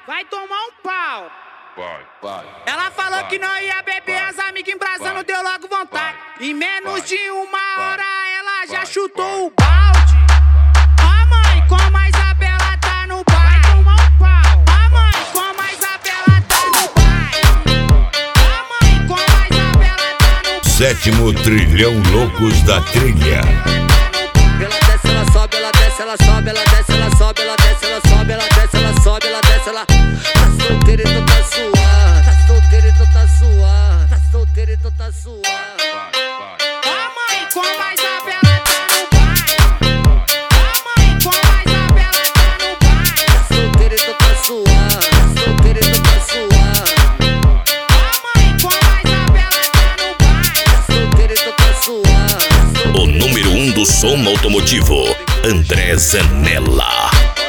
vai tomar um pau. Vai. Ela falou que não ia beber, as amigas embrasando, deu logo vontade. Em menos de uma hora ela já chutou o balde. A mãe, como a Isabela tá no baile, vai tomar um pau. A mãe, como a Isabela tá no baile. A mãe, como a Isabela tá no baile. Sétimo trilhão loucos da trilha. Ela desce, ela sobe, ela desce, ela sobe, ela desce, ela sobe, ela desce, ela sobe, ela desce, ela sobe, ela desce, ela. Tá solteiro e tu tá suave, tá solteiro e tu tá suave, tá solteiro e tu tá suave. A mãe, como a Isabela tá no baile. A mãe, como a Isabela tá no baile. Tá solteiro e tu tá suave, tá solteiro e tu tá suave. A mãe, como a Isabela tá no baile. Tá solteiro e tu tá suave. O número 1 do som automotivo, André Zanella.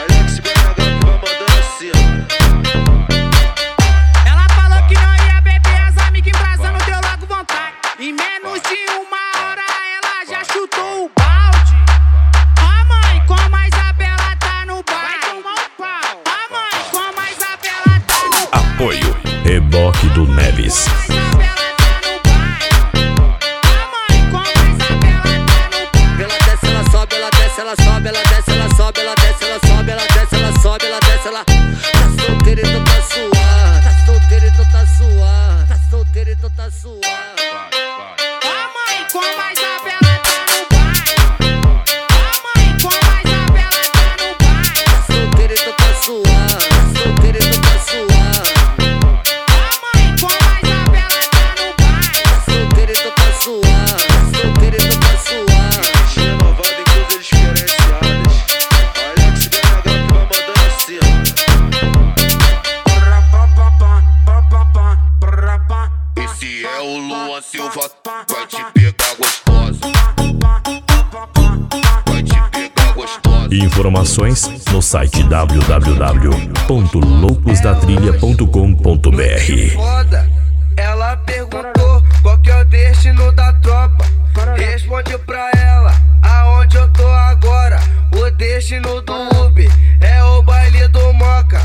Ela falou que não ia beber, as amigas embrasando, deu logo vontade. Em menos de uma hora ela já chutou o balde. A mãe, como a Isabela tá no baile, vai tomar um pau. A mãe, como a Isabela tá no baile. Apoio, Reboque do Neves. Ela sobe, ela desce, ela sobe, ela desce, ela sobe, ela desce, ela sobe, ela desce, ela. Tá solteiro e tu tá suave, tá solteiro e tu tá suave, tá solteiro e tu tá suave. A mãe, como a Isabela tá no baile. A mãe, como a Isabela tá no baile. Tá solteiro e tu tá suave, tá solteiro e tu tá suave. A mãe, como a Isabela tá no baile. Tá solteiro e tu tá suave, tá solteiro e tu tá suave. Esse é o Luan Silva, vai te pegar gostosa. Vai te pegar gostosa. Informações no site www.loucosdatrilha.com.br. Foda, ela perguntou qual que é o destino da tropa. Responde pra ela aonde eu tô agora. O destino do Uber é o baile do Moca.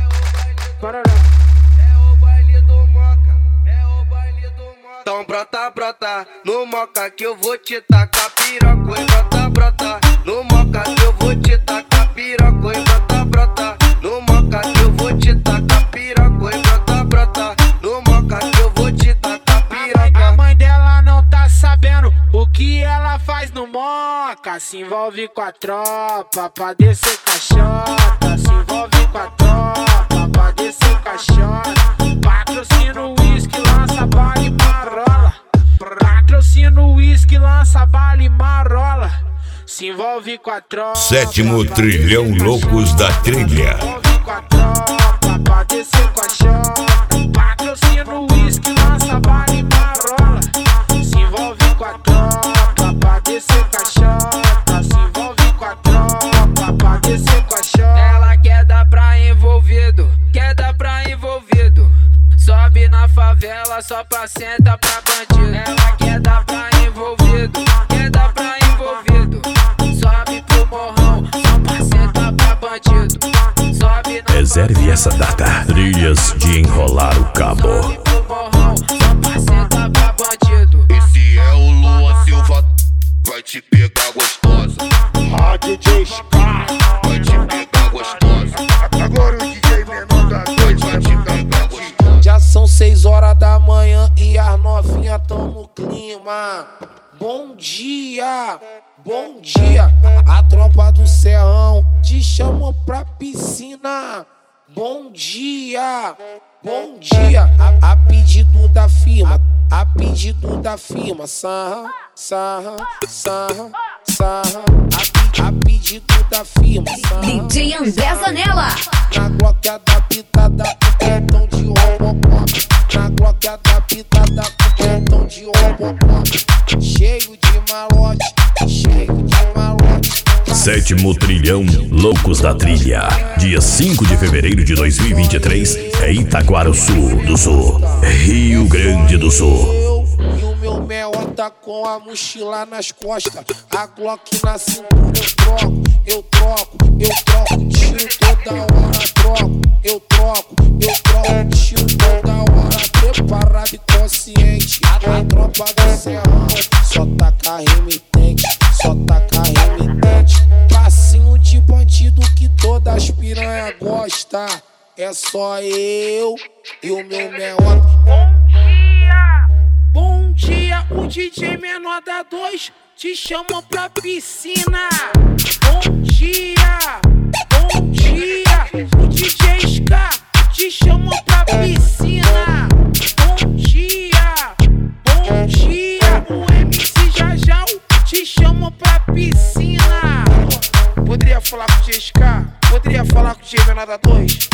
Então brota no Moca que eu vou te tacar piroca. E brota no Moca que eu vou te tacar piroca. E brota no Moca que eu vou te tacar piroca. E brota no Moca que eu vou te tacar piroca. A mãe dela não tá sabendo o que ela faz no Moca. Se envolve com a tropa pra descer caixota. Se envolve com a tropa pra descer caixota. Patrocínio uísque, lança bala e marola. Patrocínio uísque, lança bala e marola. Se envolve com a tropa. Sétimo trilhão loucos da trilha. Se envolve com a tropa pra descer caixota. Patrocínio uísque, lança bala e marola. Se envolve com a tropa pra descer caixota. Se envolve com a tropa pra descer caixota. Ela quer dar pra envolvido, quer dar pra envolvido. Sobe na favela só pra sentar pra bandido. Ela quer dar pra envolvido, quer dar pra envolvido. Sobe pro morrão só pra sentar pra bandido. Sobe na Reserve essa data. Trilhas de enrolar o cabo. Sobe pro morrão só pra sentar pra bandido. Esse é o Luan Silva, vai te pegar gostosa. DJ Scar, Vai te pegar gostosa. agora o DJ menor da noite vai te pegar gostosa. Já são 6 horas da manhã e as novinhas tão no clima. Bom dia, bom dia. A tropa do Serrão te chamou pra piscina. Bom dia, bom dia. A pedido da firma, a pedido da firma. Sarra, sarra, sarra, sarra. A pedido da firma. Sarra, DJ André Zanella. na Glock adaptada com cartão de Robocop. Na Glock adaptada com cartão de Robocop. Cheio de malote, cheio de malote. Sétimo trilhão loucos da trilha. Dia 5 de fevereiro de 2023 é Itaquaruçu do Sul, Rio Grande do Sul. E o meu mel tá com a mochila nas costas. A Glock na cintura eu troco, tiro toda hora troco. eu troco tiro toda hora, preparado e consciente. A tropa do serrão só taca remitente, só taca remitente. Passinho de bandido que todas as piranha gosta. É só eu e o meu menor. Bom dia, o DJ menor da 2 te chama pra piscina. Bom dia, o DJ Ska te chama pra piscina. Bom dia, o MC Jajal te chama pra piscina. Poderia falar com o DJ Ska? Poderia falar com o DJ menor da 2?